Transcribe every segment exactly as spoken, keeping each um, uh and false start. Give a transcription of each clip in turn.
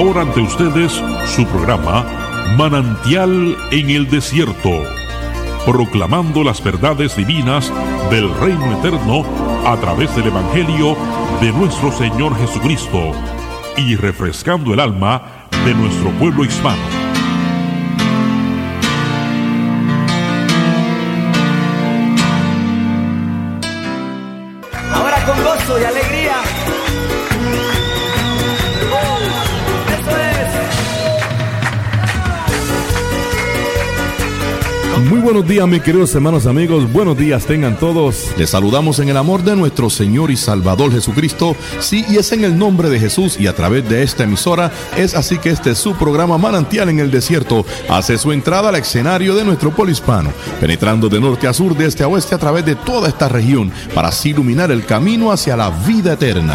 ahora ante ustedes su programa Manantial en el Desierto, proclamando las verdades divinas del reino eterno a través del Evangelio de nuestro Señor Jesucristo y refrescando el alma de nuestro pueblo hispano. Ahora con gozo y alegría. Muy buenos días, mis queridos hermanos, amigos. Buenos días tengan todos. Les saludamos en el amor de nuestro Señor y Salvador Jesucristo. Sí, y es en el nombre de Jesús y a través de esta emisora. Es así que este es su programa Manantial en el Desierto. Hace su entrada al escenario de nuestro pueblo hispano, penetrando de norte a sur, de este a oeste, a través de toda esta región, para así iluminar el camino hacia la vida eterna.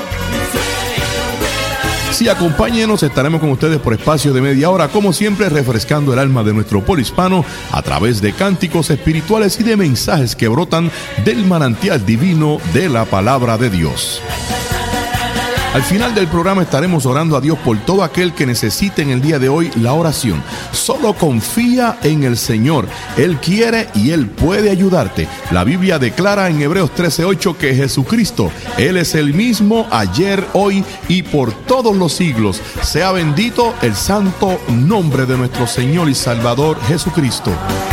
Sí, acompáñenos, estaremos con ustedes por espacio de media hora, como siempre, refrescando el alma de nuestro pueblo hispano a través de cánticos espirituales y de mensajes que brotan del manantial divino de la palabra de Dios. Al final del programa estaremos orando a Dios por todo aquel que necesite en el día de hoy la oración. Solo confía en el Señor. Él quiere y Él puede ayudarte. La Biblia declara en Hebreos trece ocho que Jesucristo, Él es el mismo ayer, hoy y por todos los siglos. Sea bendito el santo nombre de nuestro Señor y Salvador Jesucristo.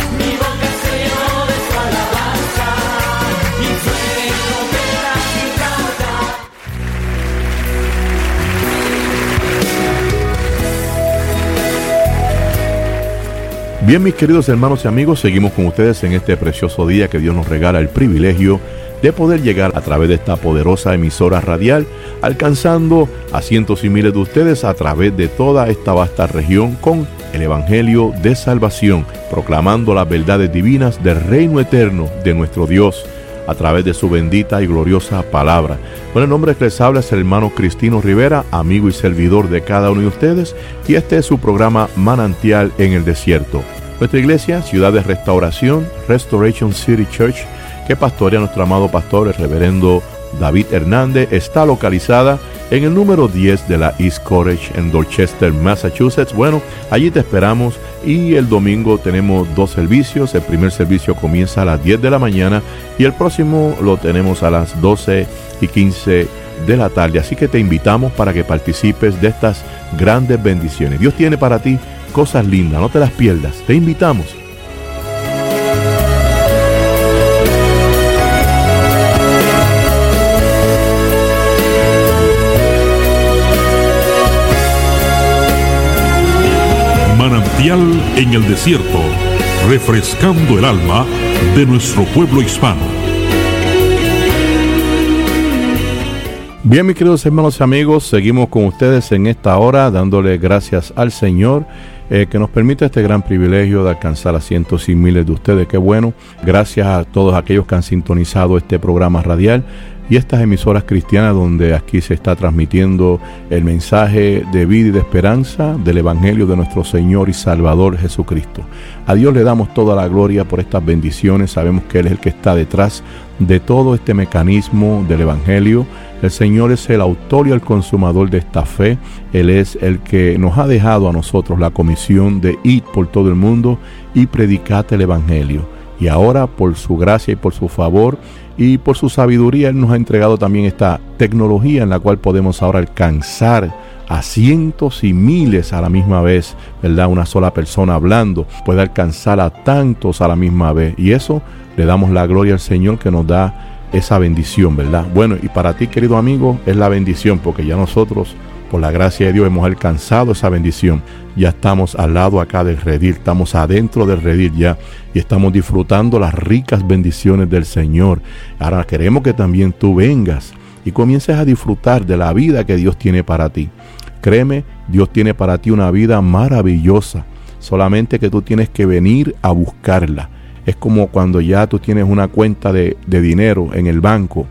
Bien, mis queridos hermanos y amigos, seguimos con ustedes en este precioso día que Dios nos regala el privilegio de poder llegar a través de esta poderosa emisora radial, alcanzando a cientos y miles de ustedes a través de toda esta vasta región con el Evangelio de salvación, proclamando las verdades divinas del reino eterno de nuestro Dios a través de su bendita y gloriosa palabra. Con el nombre que les habla es el hermano Cristino Rivera, amigo y servidor de cada uno de ustedes, y este es su programa Manantial en el Desierto. Nuestra iglesia, Ciudad de Restauración, Restoration City Church, que pastorea nuestro amado pastor, el reverendo David Hernández, está localizada en el número diez de la East Cottage en Dorchester, Massachusetts. Bueno, allí te esperamos y el domingo tenemos dos servicios. El primer servicio comienza a las diez de la mañana y el próximo lo tenemos a las doce y quince de la tarde. Así que te invitamos para que participes de estas grandes bendiciones. Dios tiene para ti cosas lindas, no te las pierdas. Te invitamos. Manantial en el Desierto, refrescando el alma de nuestro pueblo hispano. Bien, mis queridos hermanos y amigos, seguimos con ustedes en esta hora, dándole gracias al Señor eh, que nos permite este gran privilegio de alcanzar a cientos y miles de ustedes. Qué bueno. Gracias a todos aquellos que han sintonizado este programa radial y estas emisoras cristianas donde aquí se está transmitiendo el mensaje de vida y de esperanza del Evangelio de nuestro Señor y Salvador Jesucristo. A Dios le damos toda la gloria por estas bendiciones. Sabemos que Él es el que está detrás de todo este mecanismo del Evangelio. El Señor es el autor y el consumador de esta fe. Él es el que nos ha dejado a nosotros la comisión de ir por todo el mundo y predicar el Evangelio. Y ahora, por su gracia y por su favor y por su sabiduría, Él nos ha entregado también esta tecnología en la cual podemos ahora alcanzar a cientos y miles a la misma vez, ¿verdad? Una sola persona hablando puede alcanzar a tantos a la misma vez. Y eso le damos la gloria al Señor que nos da esa bendición, ¿verdad? Bueno, y para ti, querido amigo, es la bendición porque ya nosotros, por la gracia de Dios, hemos alcanzado esa bendición. Ya estamos al lado acá del redil, estamos adentro del redil ya y estamos disfrutando las ricas bendiciones del Señor. Ahora queremos que también tú vengas y comiences a disfrutar de la vida que Dios tiene para ti. Créeme, Dios tiene para ti una vida maravillosa, solamente que tú tienes que venir a buscarla. Es como cuando ya tú tienes una cuenta de, de dinero en el banco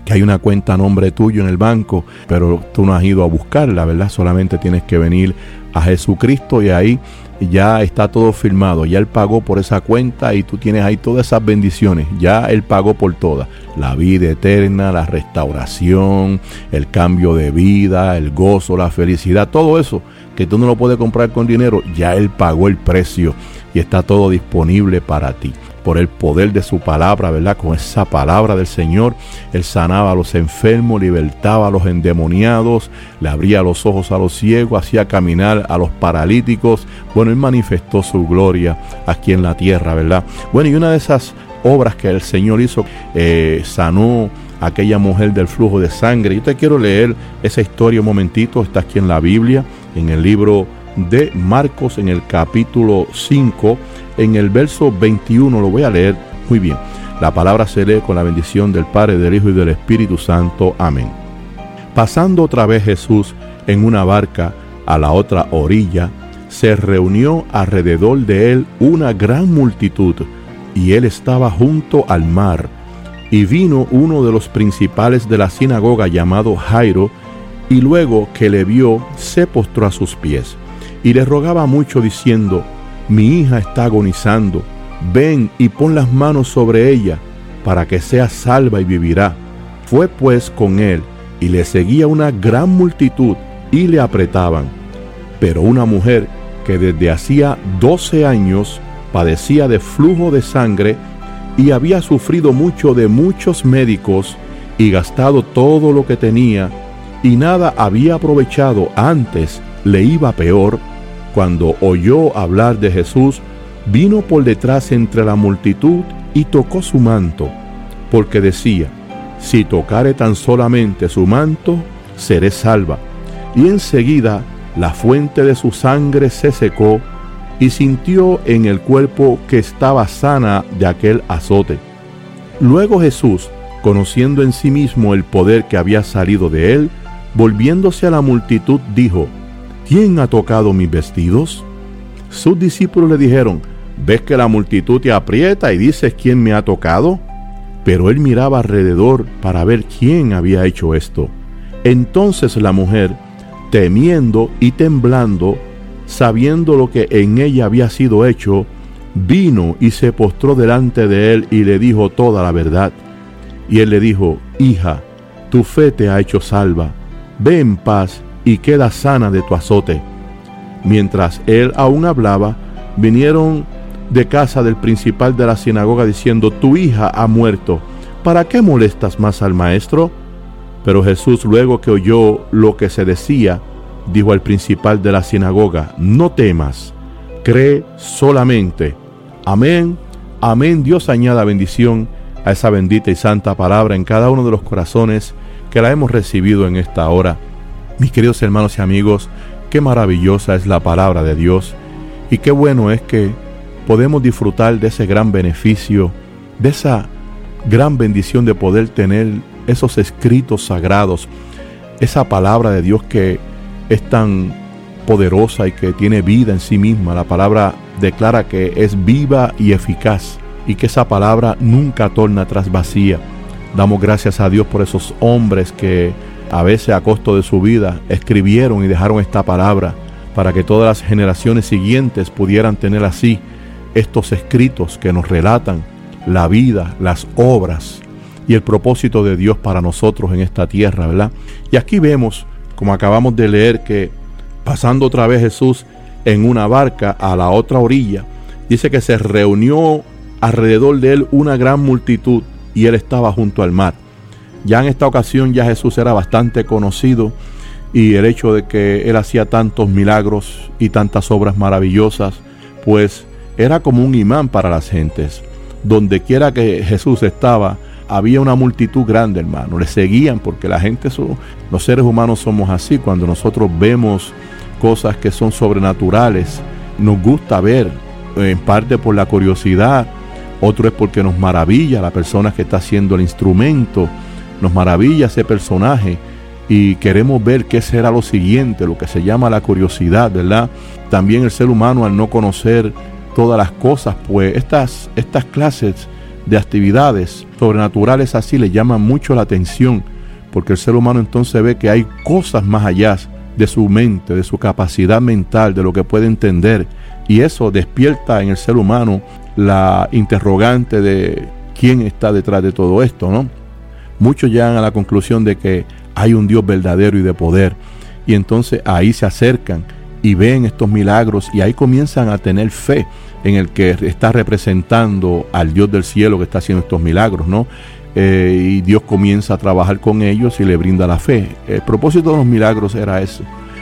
que hay una cuenta a nombre tuyo en el banco, pero tú no has ido a buscarla, ¿verdad? Solamente tienes que venir a Jesucristo y ahí ya está todo firmado. Ya Él pagó por esa cuenta y tú tienes ahí todas esas bendiciones. Ya Él pagó por todas. La vida eterna, la restauración, el cambio de vida, el gozo, la felicidad, todo eso que tú no lo puedes comprar con dinero, ya Él pagó el precio y está todo disponible para ti. Por el poder de su palabra, ¿verdad? Con esa palabra del Señor, Él sanaba a los enfermos, libertaba a los endemoniados, le abría los ojos a los ciegos, hacía caminar a los paralíticos. Bueno, Él manifestó su gloria aquí en la tierra, ¿verdad? Bueno, y una de esas obras que el Señor hizo, eh, sanó a aquella mujer del flujo de sangre. Yo te quiero leer esa historia un momentito, está aquí en la Biblia, en el libro de Marcos, en el capítulo cinco, en el verso veintiuno, lo voy a leer muy bien. La palabra se lee con la bendición del Padre, del Hijo y del Espíritu Santo. Amén. Pasando otra vez Jesús en una barca a la otra orilla, se reunió alrededor de él una gran multitud, y él estaba junto al mar. Y vino uno de los principales de la sinagoga llamado Jairo, y luego que le vio, se postró a sus pies, y le rogaba mucho diciendo: mi hija está agonizando, ven y pon las manos sobre ella, para que sea salva y vivirá. Fue pues con él, y le seguía una gran multitud, y le apretaban. Pero una mujer que desde hacía doce años padecía de flujo de sangre, y había sufrido mucho de muchos médicos, y gastado todo lo que tenía, y nada había aprovechado, antes le iba peor, cuando oyó hablar de Jesús, vino por detrás entre la multitud y tocó su manto, porque decía: si tocare tan solamente su manto, seré salva. Y enseguida la fuente de su sangre se secó, y sintió en el cuerpo que estaba sana de aquel azote. Luego Jesús, conociendo en sí mismo el poder que había salido de él, volviéndose a la multitud, dijo: ¿quién ha tocado mis vestidos? Sus discípulos le dijeron: ¿ves que la multitud te aprieta y dices quién me ha tocado? Pero él miraba alrededor para ver quién había hecho esto. Entonces la mujer, temiendo y temblando, sabiendo lo que en ella había sido hecho, vino y se postró delante de él y le dijo toda la verdad. Y él le dijo: hija, tu fe te ha hecho salva, ve en paz y queda sana de tu azote. Mientras él aún hablaba, vinieron de casa del principal de la sinagoga diciendo: tu hija ha muerto, ¿para qué molestas más al maestro? Pero Jesús, luego que oyó lo que se decía, dijo al principal de la sinagoga: no temas, cree solamente. Amén, amén. Dios añada bendición a esa bendita y santa palabra en cada uno de los corazones que la hemos recibido en esta hora. Mis queridos hermanos y amigos, qué maravillosa es la palabra de Dios, y qué bueno es que podemos disfrutar de ese gran beneficio, de esa gran bendición de poder tener esos escritos sagrados, esa palabra de Dios que es tan poderosa y que tiene vida en sí misma. La palabra declara que es viva y eficaz, y que esa palabra nunca torna atrás vacía. Damos gracias a Dios por esos hombres que a veces a costo de su vida escribieron y dejaron esta palabra para que todas las generaciones siguientes pudieran tener así estos escritos que nos relatan la vida, las obras y el propósito de Dios para nosotros en esta tierra, ¿verdad? Y aquí vemos, como acabamos de leer, que pasando otra vez Jesús en una barca a la otra orilla, dice que se reunió alrededor de él una gran multitud y él estaba junto al mar. Ya en esta ocasión ya Jesús era bastante conocido, y el hecho de que él hacía tantos milagros y tantas obras maravillosas, pues era como un imán para las gentes. Donde quiera que Jesús estaba, había una multitud grande, hermano. Le seguían, porque la gente, son, los seres humanos somos así. Cuando nosotros vemos cosas que son sobrenaturales, nos gusta ver, en parte por la curiosidad, otro es porque nos maravilla la persona que está haciendo el instrumento, nos maravilla ese personaje y queremos ver qué será lo siguiente, lo que se llama la curiosidad, ¿verdad? También el ser humano, al no conocer todas las cosas, pues estas, estas clases de actividades sobrenaturales así le llaman mucho la atención, porque el ser humano entonces ve que hay cosas más allá de su mente, de su capacidad mental, de lo que puede entender, y eso despierta en el ser humano la interrogante de quién está detrás de todo esto, ¿no? Muchos llegan a la conclusión de que hay un Dios verdadero y de poder, y entonces ahí se acercan y ven estos milagros y ahí comienzan a tener fe en el que está representando al Dios del cielo que está haciendo estos milagros, ¿no? Eh, y Dios comienza a trabajar con ellos y le brinda la fe. El propósito de los milagros era eso,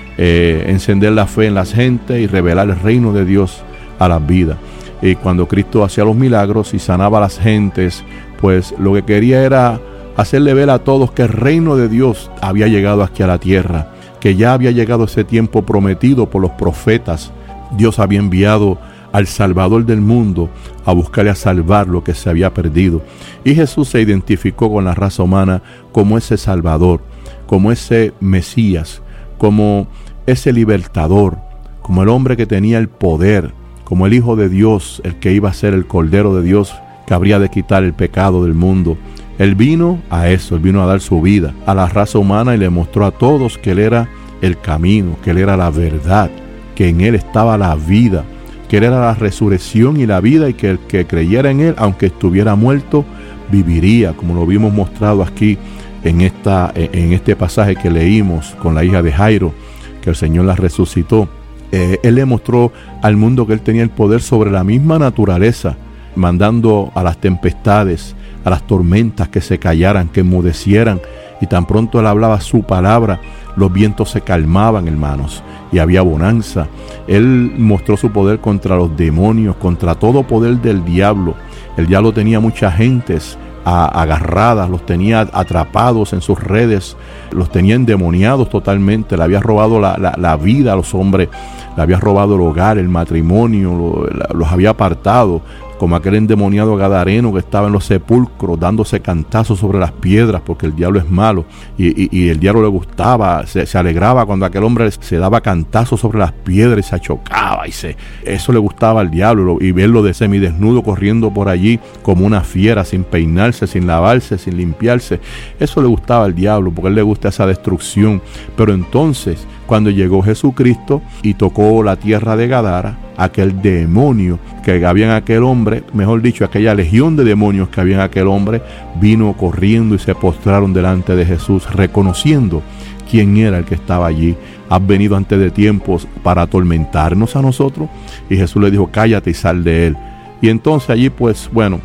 eh, encender la fe en las gentes y revelar el reino de Dios a las vidas. Y cuando Cristo hacía los milagros y sanaba a las gentes, pues lo que quería era hacerle ver a todos que el reino de Dios había llegado aquí a la tierra, que ya había llegado ese tiempo prometido por los profetas. Dios había enviado al Salvador del mundo a buscarle a salvar lo que se había perdido. Y Jesús se identificó con la raza humana como ese Salvador, como ese Mesías, como ese libertador, como el hombre que tenía el poder, como el Hijo de Dios, el que iba a ser el Cordero de Dios, que habría de quitar el pecado del mundo. Él vino a eso, Él vino a dar su vida a la raza humana y le mostró a todos que Él era el camino, que Él era la verdad, que en Él estaba la vida, que Él era la resurrección y la vida, y que el que creyera en Él, aunque estuviera muerto, viviría, como lo vimos mostrado aquí en, esta, en este pasaje que leímos con la hija de Jairo, que el Señor la resucitó. Eh, él le mostró al mundo que Él tenía el poder sobre la misma naturaleza, mandando a las tempestades, a las tormentas que se callaran, que enmudecieran, y tan pronto Él hablaba su palabra, los vientos se calmaban, hermanos, y había bonanza. Él mostró su poder contra los demonios, contra todo poder del diablo. El diablo tenía muchas gentes a, agarradas, los tenía atrapados en sus redes, los tenía endemoniados totalmente, le había robado la, la, la vida a los hombres, le había robado el hogar, el matrimonio, lo, la, los había apartado, como aquel endemoniado gadareno que estaba en los sepulcros dándose cantazos sobre las piedras, porque el diablo es malo, y, y, y el diablo le gustaba, se, se alegraba cuando aquel hombre se daba cantazos sobre las piedras y se achocaba, y se, eso le gustaba al diablo, y verlo de semidesnudo corriendo por allí como una fiera, sin peinarse, sin lavarse, sin limpiarse, eso le gustaba al diablo, porque a él le gusta esa destrucción. Pero entonces, cuando llegó Jesucristo y tocó la tierra de Gadara, aquel demonio que había en aquel hombre, mejor dicho, aquella legión de demonios que había en aquel hombre, vino corriendo y se postraron delante de Jesús, reconociendo quién era el que estaba allí. Has venido antes de tiempos para atormentarnos a nosotros. Y Jesús le dijo, cállate y sal de él. Y entonces allí, pues bueno,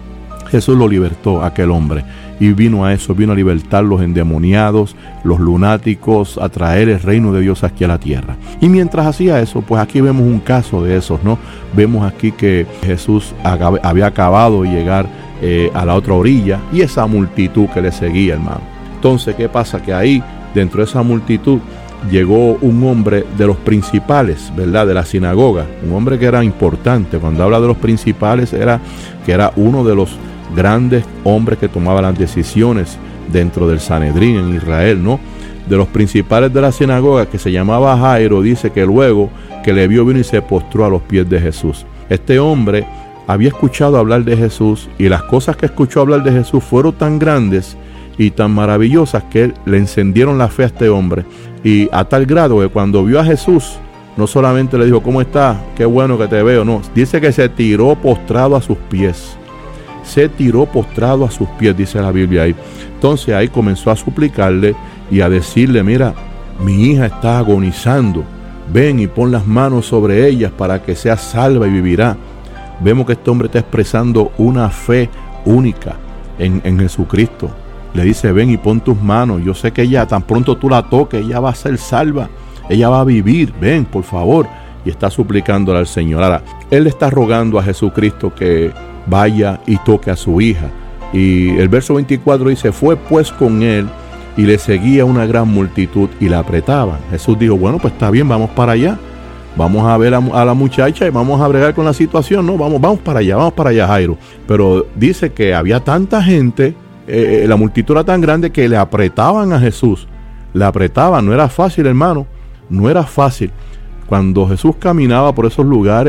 Jesús lo libertó a aquel hombre. Y vino a eso, vino a libertar los endemoniados, los lunáticos, a traer el reino de Dios aquí a la tierra. Y mientras hacía eso, pues aquí vemos un caso de esos, ¿no? Vemos aquí que Jesús había acabado de llegar eh, a la otra orilla, y esa multitud que le seguía, hermano. Entonces, ¿qué pasa? Que ahí, dentro de esa multitud, llegó un hombre de los principales, ¿verdad? De la sinagoga, un hombre que era importante. Cuando habla de los principales, era que era uno de los grandes hombres que tomaban las decisiones dentro del Sanedrín en Israel, ¿no? De los principales de la sinagoga, que se llamaba Jairo, dice que luego que le vio, vino y se postró a los pies de Jesús. Este hombre había escuchado hablar de Jesús, y las cosas que escuchó hablar de Jesús fueron tan grandes y tan maravillosas que le encendieron la fe a este hombre, y a tal grado que cuando vio a Jesús, no solamente le dijo, ¿cómo estás? Qué bueno que te veo. No, dice que se tiró postrado a sus pies. Se tiró postrado a sus pies, dice la Biblia ahí. Entonces ahí comenzó a suplicarle y a decirle, mira, mi hija está agonizando, ven y pon las manos sobre ellas para que sea salva y vivirá. Vemos que este hombre está expresando una fe única en, en Jesucristo. Le dice, ven y pon tus manos, yo sé que ella, tan pronto tú la toques, ella va a ser salva, ella va a vivir, ven por favor. Y está suplicándole al Señor. Ahora, él le está rogando a Jesucristo que vaya y toque a su hija. Y el verso veinticuatro dice, fue pues con él y le seguía una gran multitud y la apretaban. Jesús dijo, bueno, pues está bien, vamos para allá. Vamos a ver a, a la muchacha y vamos a bregar con la situación, ¿no? Vamos, vamos para allá, vamos para allá, Jairo. Pero dice que había tanta gente, eh, la multitud era tan grande que le apretaban a Jesús. Le apretaban, no era fácil, hermano, no era fácil. Cuando Jesús caminaba por esos lugares,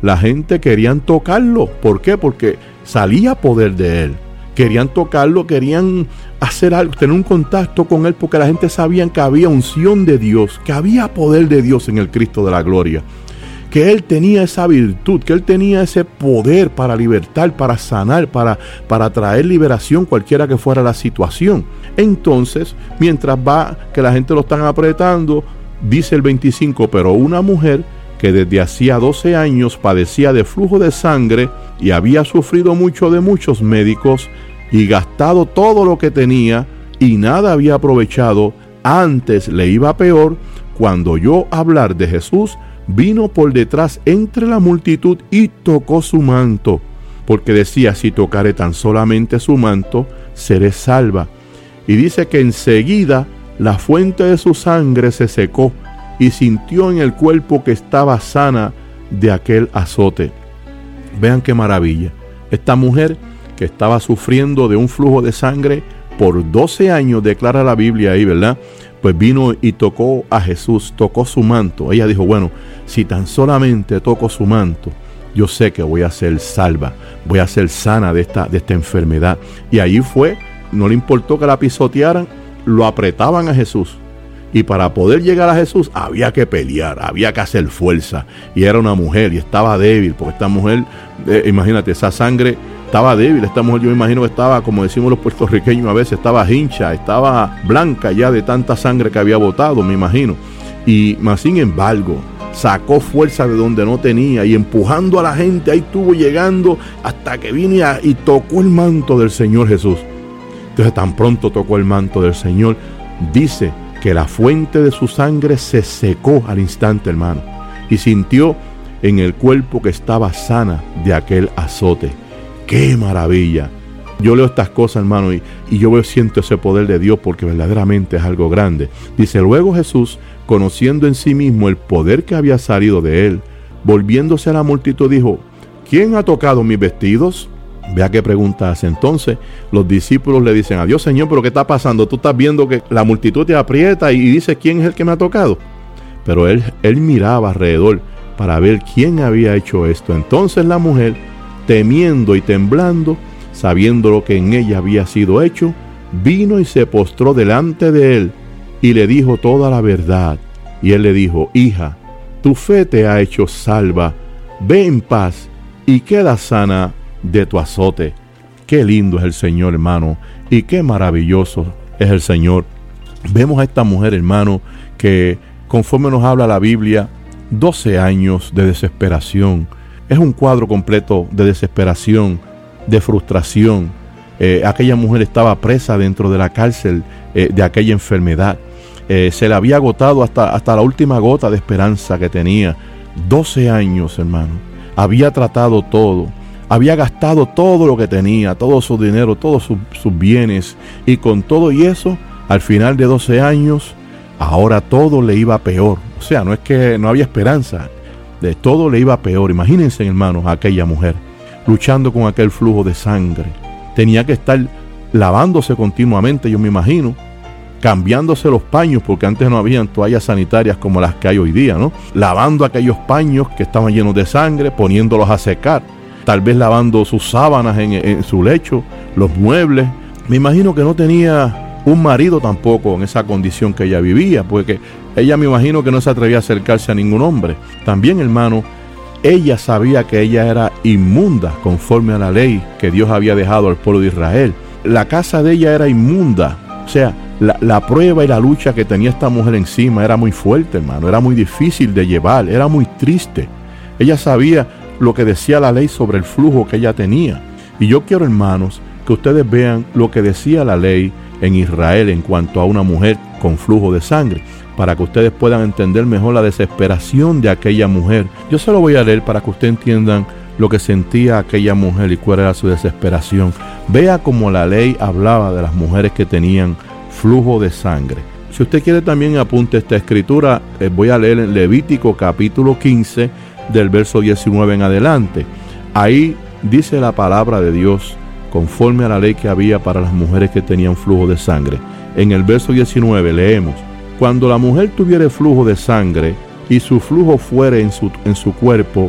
la gente querían tocarlo. ¿Por qué? Porque salía poder de él. Querían tocarlo, querían hacer algo, tener un contacto con él, porque la gente sabía que había unción de Dios, que había poder de Dios en el Cristo de la gloria, que él tenía esa virtud, que él tenía ese poder para libertar, para sanar, para, para traer liberación, cualquiera que fuera la situación. Entonces, mientras va, que la gente lo están apretando, dice el veinticinco, pero una mujer que desde hacía doce años padecía de flujo de sangre y había sufrido mucho de muchos médicos y gastado todo lo que tenía y nada había aprovechado, antes le iba peor, cuando oyó hablar de Jesús, vino por detrás entre la multitud y tocó su manto, porque decía, si tocare tan solamente su manto, seré salva. Y dice que enseguida la fuente de su sangre se secó y sintió en el cuerpo que estaba sana de aquel azote. Vean qué maravilla. Esta mujer que estaba sufriendo de un flujo de sangre por doce años, declara la Biblia ahí, ¿verdad? Pues vino y tocó a Jesús, tocó su manto. Ella dijo, bueno, si tan solamente toco su manto, yo sé que voy a ser salva, voy a ser sana de esta, de esta enfermedad. Y allí fue, no le importó que la pisotearan, lo apretaban a Jesús. Y para poder llegar a Jesús había que pelear, había que hacer fuerza. Y era una mujer y estaba débil, porque esta mujer, eh, imagínate, esa sangre estaba débil. Esta mujer, yo me imagino que estaba, como decimos los puertorriqueños a veces, estaba hincha, estaba blanca ya de tanta sangre que había botado, me imagino. Y más sin embargo, sacó fuerza de donde no tenía y empujando a la gente, ahí estuvo llegando hasta que vino y, y tocó el manto del Señor Jesús. Entonces tan pronto tocó el manto del Señor, dice que la fuente de su sangre se secó al instante, hermano, y sintió en el cuerpo que estaba sana de aquel azote. ¡Qué maravilla! Yo leo estas cosas, hermano, y, y yo veo, siento ese poder de Dios, porque verdaderamente es algo grande. Dice, luego Jesús, conociendo en sí mismo el poder que había salido de él, volviéndose a la multitud, dijo, ¿quién ha tocado mis vestidos? Vea qué pregunta hace. Entonces los discípulos le dicen a Dios, Señor, ¿pero qué está pasando? Tú estás viendo que la multitud te aprieta y dice, ¿quién es el que me ha tocado? Pero él, él miraba alrededor para ver quién había hecho esto. Entonces la mujer, temiendo y temblando, sabiendo lo que en ella había sido hecho, vino y se postró delante de él y le dijo toda la verdad. Y él le dijo, hija, tu fe te ha hecho salva, ve en paz y queda sana de tu azote. Qué lindo es el Señor, hermano, y qué maravilloso es el Señor. Vemos a esta mujer, hermano, que conforme nos habla la Biblia, doce años de desesperación. Es un cuadro completo de desesperación, de frustración. Eh, aquella mujer estaba presa dentro de la cárcel eh, de aquella enfermedad. Eh, se le había agotado hasta, hasta la última gota de esperanza que tenía. doce años, hermano. Había tratado todo. Había gastado todo lo que tenía, todo su dinero, todos sus, sus bienes. Y con todo y eso, al final de doce años, ahora todo le iba peor. O sea, no es que no había esperanza. De todo le iba peor. Imagínense, hermanos, a aquella mujer luchando con aquel flujo de sangre. Tenía que estar lavándose continuamente, yo me imagino, cambiándose los paños, porque antes no habían toallas sanitarias como las que hay hoy día, ¿no? Lavando aquellos paños que estaban llenos de sangre, poniéndolos a secar. Tal vez lavando sus sábanas en, en su lecho, los muebles. Me imagino que no tenía un marido tampoco en esa condición que ella vivía, porque ella, me imagino que no se atrevía a acercarse a ningún hombre. También, hermano, ella sabía que ella era inmunda conforme a la ley que Dios había dejado al pueblo de Israel. La casa de ella era inmunda. O sea, la, la prueba y la lucha que tenía esta mujer encima era muy fuerte, hermano. Era muy difícil de llevar, era muy triste. Ella sabía lo que decía la ley sobre el flujo que ella tenía. Y yo quiero, hermanos, que ustedes vean lo que decía la ley en Israel en cuanto a una mujer con flujo de sangre, para que ustedes puedan entender mejor la desesperación de aquella mujer. Yo se lo voy a leer para que ustedes entiendan lo que sentía aquella mujer y cuál era su desesperación. Vea cómo la ley hablaba de las mujeres que tenían flujo de sangre. Si usted quiere también apunte esta escritura, eh, voy a leer en Levítico capítulo quince, del verso diecinueve en adelante. Ahí dice la palabra de Dios conforme a la ley que había para las mujeres que tenían flujo de sangre. En el verso diecinueve leemos: cuando la mujer tuviere flujo de sangre y su flujo fuere en su, en su cuerpo,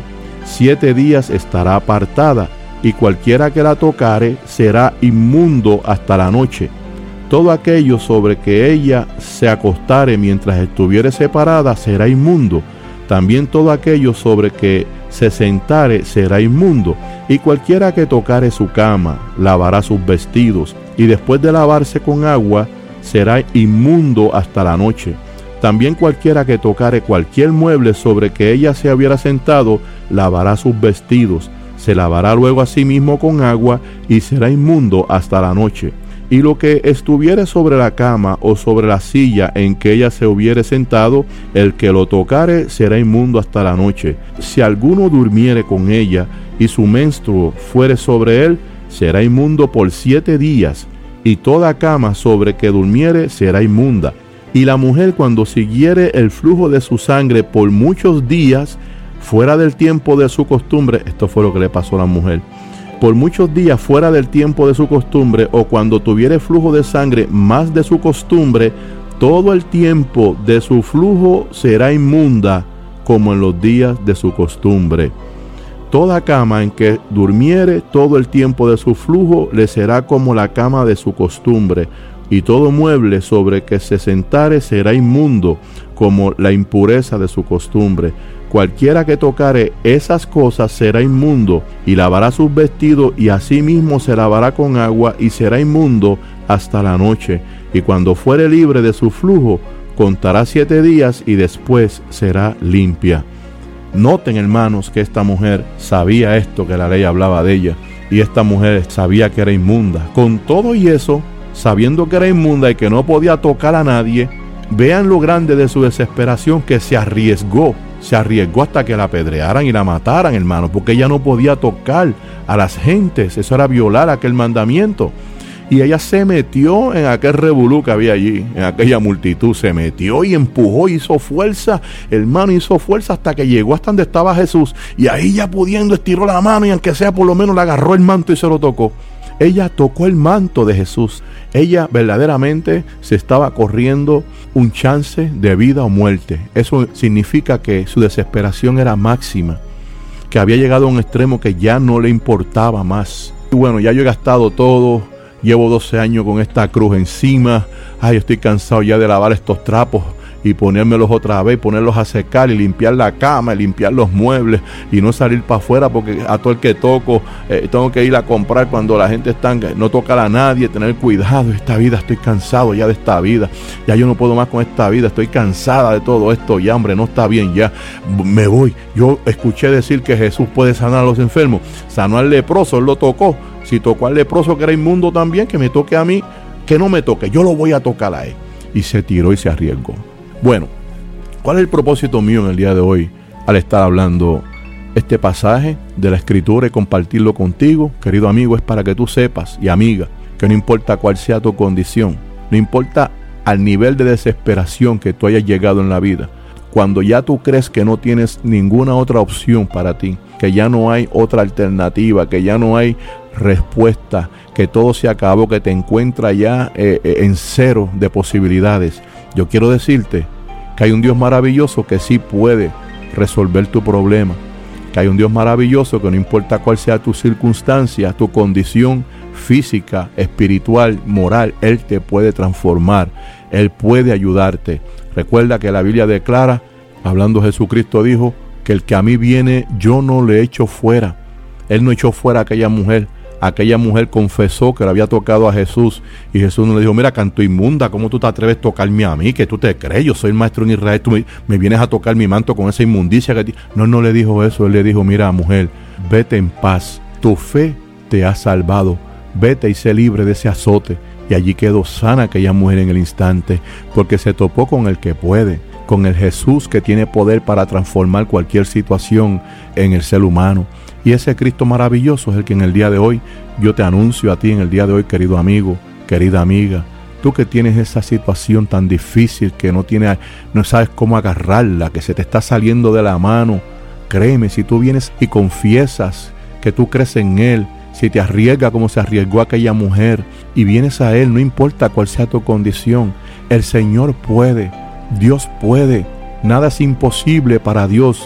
siete días estará apartada, y cualquiera que la tocare será inmundo hasta la noche. Todo aquello sobre que ella se acostare mientras estuviere separada será inmundo. También todo aquello sobre que se sentare será inmundo. Y cualquiera que tocare su cama lavará sus vestidos, y después de lavarse con agua será inmundo hasta la noche. También cualquiera que tocare cualquier mueble sobre que ella se hubiera sentado lavará sus vestidos. Se lavará luego a sí mismo con agua y será inmundo hasta la noche. Y lo que estuviere sobre la cama o sobre la silla en que ella se hubiere sentado, el que lo tocare será inmundo hasta la noche. Si alguno durmiere con ella y su menstruo fuere sobre él, será inmundo por siete días, y toda cama sobre que durmiere será inmunda. Y la mujer, cuando siguiere el flujo de su sangre por muchos días, fuera del tiempo de su costumbre, esto fue lo que le pasó a la mujer, por muchos días fuera del tiempo de su costumbre, o cuando tuviere flujo de sangre más de su costumbre, todo el tiempo de su flujo será inmunda, como en los días de su costumbre. Toda cama en que durmiere todo el tiempo de su flujo le será como la cama de su costumbre, y todo mueble sobre que se sentare será inmundo, como la impureza de su costumbre. Cualquiera que tocare esas cosas será inmundo, y lavará sus vestidos, y asimismo se lavará con agua, y será inmundo hasta la noche. Y cuando fuere libre de su flujo, contará siete días, y después será limpia. Noten, hermanos, que esta mujer sabía esto, que la ley hablaba de ella, y esta mujer sabía que era inmunda. Con todo y eso, sabiendo que era inmunda y que no podía tocar a nadie, vean lo grande de su desesperación, que se arriesgó. Se arriesgó hasta que la apedrearan y la mataran, hermanos, porque ella no podía tocar a las gentes. Eso era violar aquel mandamiento. Y ella se metió en aquel revolú que había allí, en aquella multitud. Se metió y empujó, hizo fuerza, hermano, hizo fuerza hasta que llegó hasta donde estaba Jesús. Y ahí ya pudiendo, estiró la mano y aunque sea por lo menos le agarró el manto y se lo tocó. Ella tocó el manto de Jesús. Ella verdaderamente se estaba corriendo un chance de vida o muerte. Eso significa que su desesperación era máxima, que había llegado a un extremo que ya no le importaba más. Y bueno, ya yo he gastado todo, llevo doce años con esta cruz encima. Ay, estoy cansado ya de lavar estos trapos y ponérmelos otra vez, ponerlos a secar y limpiar la cama, y limpiar los muebles y no salir para afuera porque a todo el que toco eh, tengo que ir a comprar cuando la gente está, no tocar a nadie, tener cuidado. Esta vida, estoy cansado ya de esta vida, ya yo no puedo más con esta vida, estoy cansada de todo esto ya, hombre, no está bien, ya me voy. Yo escuché decir que Jesús puede sanar a los enfermos, sanó al leproso, él lo tocó. Si tocó al leproso que era inmundo también, que me toque a mí, que no me toque, yo lo voy a tocar a él. Y se tiró y se arriesgó. Bueno, ¿cuál es el propósito mío en el día de hoy al estar hablando este pasaje de la Escritura y compartirlo contigo, querido amigo? Es para que tú sepas, y amiga, que no importa cuál sea tu condición, no importa al nivel de desesperación que tú hayas llegado en la vida, cuando ya tú crees que no tienes ninguna otra opción para ti, que ya no hay otra alternativa, que ya no hay respuesta, que todo se acabó, que te encuentras ya eh, eh, en cero de posibilidades, yo quiero decirte que hay un Dios maravilloso que sí puede resolver tu problema, que hay un Dios maravilloso que no importa cuál sea tu circunstancia, tu condición física, espiritual, moral, Él te puede transformar, Él puede ayudarte. Recuerda que la Biblia declara, hablando Jesucristo dijo, que el que a mí viene yo no le echo fuera. Él no echó fuera a aquella mujer. Aquella mujer confesó que le había tocado a Jesús y Jesús no le dijo, mira, canto inmunda, ¿cómo tú te atreves a tocarme a mí? ¿Que tú te crees? Yo soy el maestro en Israel, tú me, me vienes a tocar mi manto con esa inmundicia que no, no le dijo eso. Él le dijo, mira, mujer, vete en paz, tu fe te ha salvado, vete y sé libre de ese azote. Y allí quedó sana aquella mujer en el instante, porque se topó con el que puede, con el Jesús que tiene poder para transformar cualquier situación en el ser humano. Y ese Cristo maravilloso es el que en el día de hoy yo te anuncio a ti en el día de hoy, querido amigo, querida amiga. Tú que tienes esa situación tan difícil que no tienes, no sabes cómo agarrarla, que se te está saliendo de la mano. Créeme, si tú vienes y confiesas que tú crees en Él, si te arriesgas como se arriesgó aquella mujer y vienes a Él, no importa cuál sea tu condición, el Señor puede, Dios puede, nada es imposible para Dios.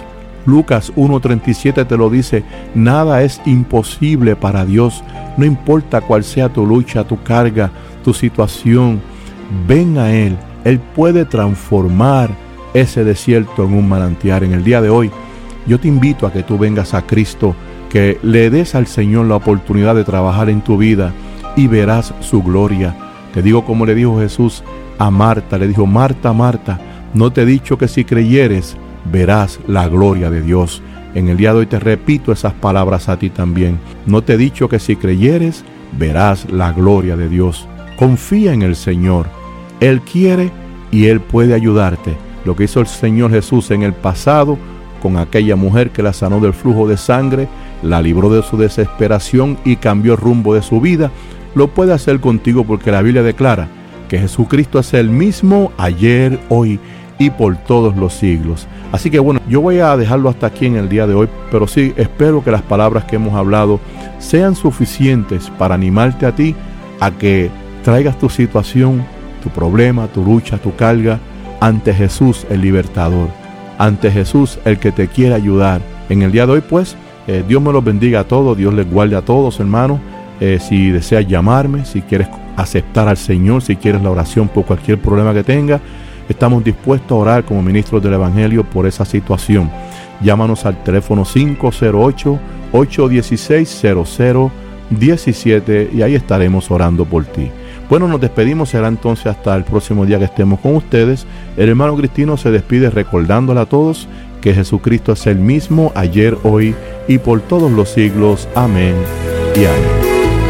Lucas uno treinta y siete te lo dice, nada es imposible para Dios. No importa cuál sea tu lucha, tu carga, tu situación, ven a Él. Él puede transformar ese desierto en un manantial. En el día de hoy, yo te invito a que tú vengas a Cristo, que le des al Señor la oportunidad de trabajar en tu vida y verás su gloria. Te digo como le dijo Jesús a Marta, le dijo, Marta, Marta, no te he dicho que si creyeres, verás la gloria de Dios. En el día de hoy te repito esas palabras a ti también. No te he dicho que si creyeres, verás la gloria de Dios. Confía en el Señor. Él quiere y Él puede ayudarte. Lo que hizo el Señor Jesús en el pasado con aquella mujer que la sanó del flujo de sangre, la libró de su desesperación y cambió el rumbo de su vida, lo puede hacer contigo, porque la Biblia declara que Jesucristo es el mismo ayer, hoy y por todos los siglos. Así que bueno, yo voy a dejarlo hasta aquí en el día de hoy, pero sí espero que las palabras que hemos hablado sean suficientes para animarte a ti a que traigas tu situación, tu problema, tu lucha, tu carga ante Jesús el libertador, ante Jesús el que te quiere ayudar. En el día de hoy pues, eh, Dios me los bendiga a todos, Dios les guarde a todos, hermanos. Eh, si deseas llamarme, si quieres aceptar al Señor, si quieres la oración por cualquier problema que tengas, estamos dispuestos a orar como ministros del Evangelio por esa situación. Llámanos al teléfono cinco cero ocho, ocho uno seis, cero cero uno siete y ahí estaremos orando por ti. Bueno, nos despedimos, será entonces hasta el próximo día que estemos con ustedes. El hermano Cristino se despide recordándole a todos que Jesucristo es el mismo ayer, hoy y por todos los siglos. Amén y amén.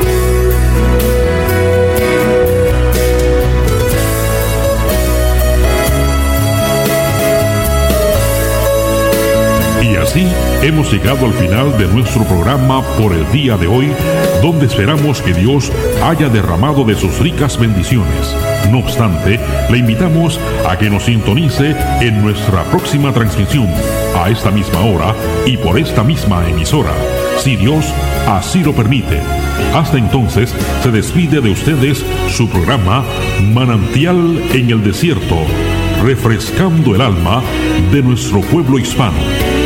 Así hemos llegado al final de nuestro programa por el día de hoy, donde esperamos que Dios haya derramado de sus ricas bendiciones. No obstante, le invitamos a que nos sintonice en nuestra próxima transmisión, a esta misma hora y por esta misma emisora, si Dios así lo permite. Hasta entonces, se despide de ustedes su programa Manantial en el Desierto, refrescando el alma de nuestro pueblo hispano.